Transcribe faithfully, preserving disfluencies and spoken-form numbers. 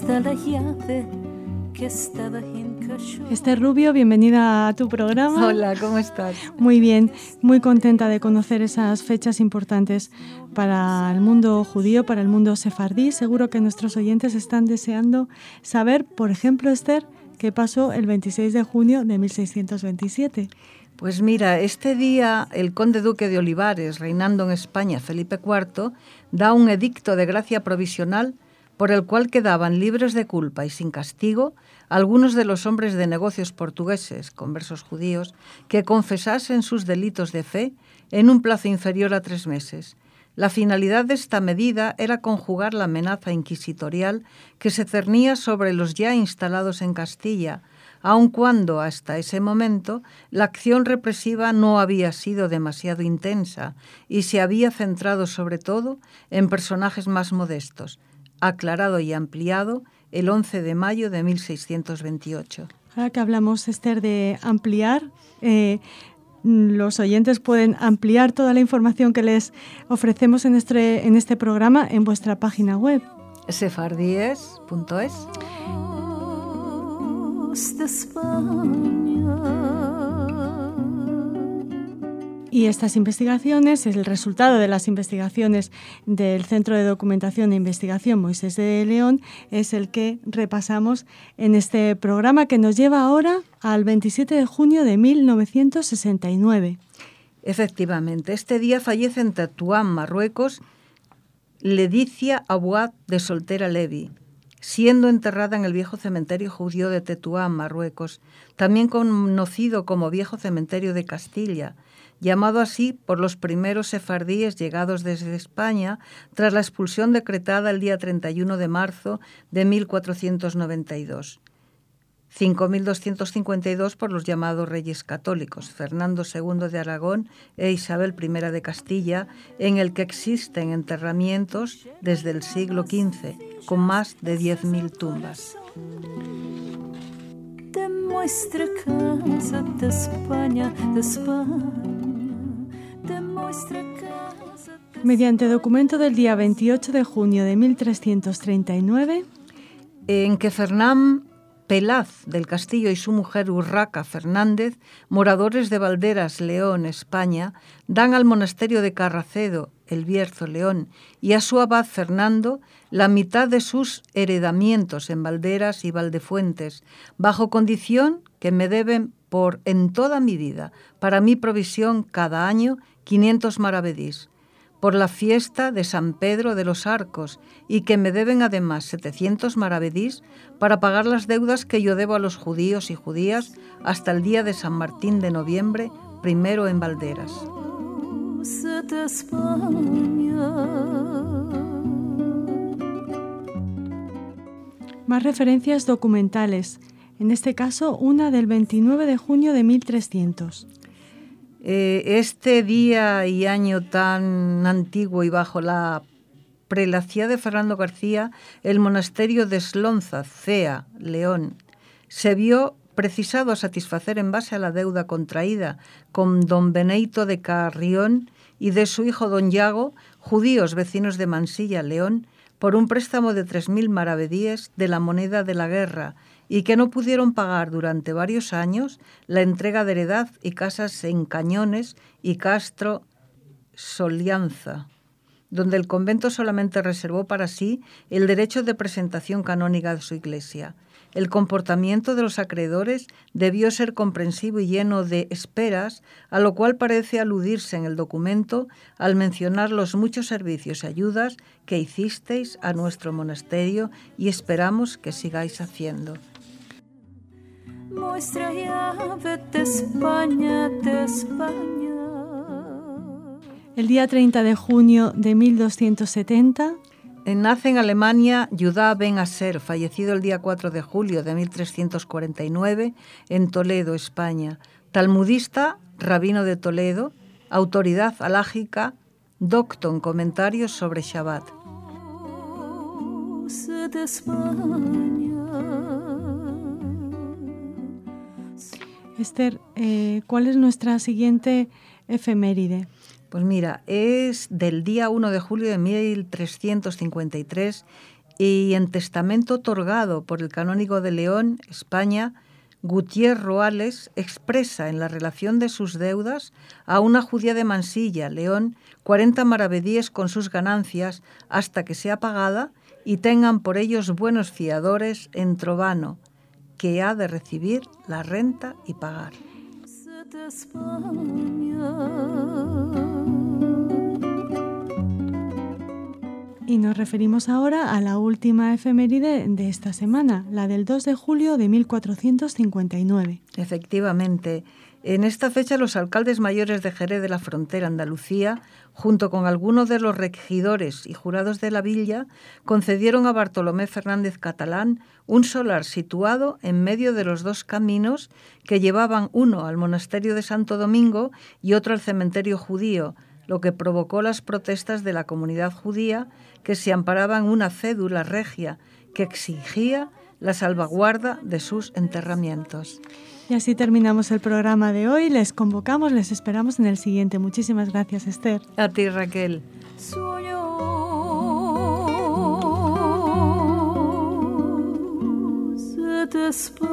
hasta la llave que estaba encajada. Esther Rubio, bienvenida a tu programa. Hola, ¿cómo estás? Muy bien, muy contenta de conocer esas fechas importantes para el mundo judío, para el mundo sefardí. Seguro que nuestros oyentes están deseando saber, por ejemplo, Esther, qué pasó el veintiséis de junio de mil seiscientos veintisiete. Pues mira, este día el conde duque de Olivares, reinando en España Felipe cuarto, da un edicto de gracia provisional por el cual quedaban libres de culpa y sin castigo algunos de los hombres de negocios portugueses, conversos judíos, que confesasen sus delitos de fe en un plazo inferior a tres meses. La finalidad de esta medida era conjugar la amenaza inquisitorial que se cernía sobre los ya instalados en Castilla, aun cuando hasta ese momento la acción represiva no había sido demasiado intensa y se había centrado sobre todo en personajes más modestos, aclarado y ampliado el once de mayo de mil seiscientos veintiocho. Ahora que hablamos, Esther, de ampliar, eh, los oyentes pueden ampliar toda la información que les ofrecemos en este, en este programa en vuestra página web. sefardíes punto es. De España. Y estas investigaciones, el resultado de las investigaciones del Centro de Documentación e Investigación Moisés de León, es el que repasamos en este programa que nos lleva ahora al veintisiete de junio de mil novecientos sesenta y nueve. Efectivamente, este día fallece en Tetuán, Marruecos, Ledicia Abouad de Soltera Levi, siendo enterrada en el viejo cementerio judío de Tetuán, Marruecos, también conocido como viejo cementerio de Castilla, llamado así por los primeros sefardíes llegados desde España tras la expulsión decretada el día treinta y uno de marzo de mil cuatrocientos noventa y dos. cinco mil doscientos cincuenta y dos por los llamados reyes católicos, Fernando segundo de Aragón e Isabel primera de Castilla, en el que existen enterramientos desde el siglo quince, con más de diez mil tumbas. De nuestra casa de España, de España, de nuestra casa de... Mediante documento del día veintiocho de junio de mil trescientos treinta y nueve, en que Fernán Pelaz del Castillo y su mujer Urraca Fernández, moradores de Valderas, León, España, dan al monasterio de Carracedo, El Bierzo, León, y a su abad Fernando la mitad de sus heredamientos en Valderas y Valdefuentes, bajo condición que me deben por en toda mi vida, para mi provisión cada año, quinientos maravedís, por la fiesta de San Pedro de los Arcos, y que me deben además setecientos maravedís para pagar las deudas que yo debo a los judíos y judías hasta el día de San Martín de noviembre, primero en Valderas. De España. más referencias documentales, en este caso una del veintinueve de junio de mil trescientos. Este día y año tan antiguo y bajo la prelacía de Fernando García, el monasterio de Eslonza, Cea, León, se vio precisado a satisfacer en base a la deuda contraída con don Beneito de Carrión y de su hijo don Yago, judíos vecinos de Mansilla, León, por un préstamo de tres mil maravedíes de la moneda de la guerra, y que no pudieron pagar durante varios años la entrega de heredad y casas en Cañones y Castro Solianza, donde el convento solamente reservó para sí el derecho de presentación canónica de su iglesia. El comportamiento de los acreedores debió ser comprensivo y lleno de esperas, a lo cual parece aludirse en el documento al mencionar los muchos servicios y ayudas que hicisteis a nuestro monasterio y esperamos que sigáis haciendo. Nuestra llave de España, de España. El día treinta de junio de mil doscientos setenta... Nace en Alemania Judá ben Aser, fallecido el día cuatro de julio de mil trescientos cuarenta y nueve en Toledo, España. Talmudista, rabino de Toledo, autoridad halágica, docto en comentarios sobre Shabbat. De España. Esther, eh, ¿cuál es nuestra siguiente efeméride? Pues mira, es del día uno de julio de mil trescientos cincuenta y tres y en testamento otorgado por el canónigo de León, España, Gutiérrez Roales expresa en la relación de sus deudas a una judía de Mansilla, León, cuarenta maravedíes con sus ganancias hasta que sea pagada y tengan por ellos buenos fiadores en Trobano, que ha de recibir la renta y pagar. Y nos referimos ahora a la última efeméride de esta semana, la del dos de julio de mil cuatrocientos cincuenta y nueve. Efectivamente, en esta fecha los alcaldes mayores de Jerez de la Frontera, Andalucía, junto con algunos de los regidores y jurados de la villa, concedieron a Bartolomé Fernández Catalán un solar situado en medio de los dos caminos que llevaban uno al monasterio de Santo Domingo y otro al cementerio judío, lo que provocó las protestas de la comunidad judía que se amparaba en una cédula regia que exigía la salvaguarda de sus enterramientos. Y así terminamos el programa de hoy. Les convocamos, les esperamos en el siguiente. Muchísimas gracias, Esther. A ti, Raquel. Sueños de